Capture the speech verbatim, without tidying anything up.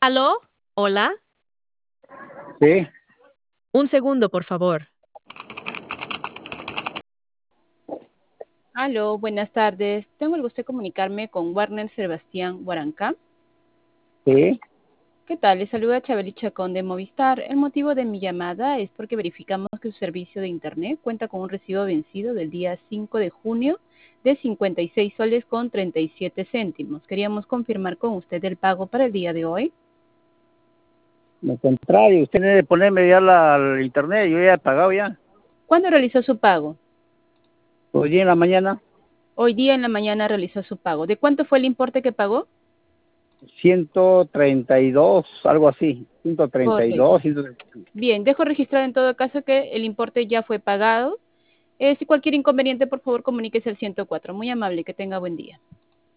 ¿Aló? ¿Hola? Sí, Un segundo, por favor. Aló, buenas tardes. Tengo el gusto de comunicarme con Warner Sebastián Guarancá. sí. ¿Qué tal? Les saluda Chabeli Chacón de Movistar. El motivo de mi llamada es porque verificamos que su servicio de Internet cuenta con un recibo vencido del día cinco de junio de cincuenta y seis soles con treinta y siete céntimos. Queríamos confirmar con usted el pago para el día de hoy. Al contrario, usted debe ponerme ya la, al internet, yo ya he pagado ya. ¿Cuándo realizó su pago? Hoy día en la mañana, Hoy día en la mañana realizó su pago. ¿De cuánto fue el importe que pagó? ciento treinta y dos, algo así. ciento treinta y Correcto. dos, ciento treinta y dos. Bien, dejo registrado en todo caso que el importe ya fue pagado. Eh, si cualquier inconveniente, por favor, comuníquese al ciento cuatro. Muy amable, que tenga buen día.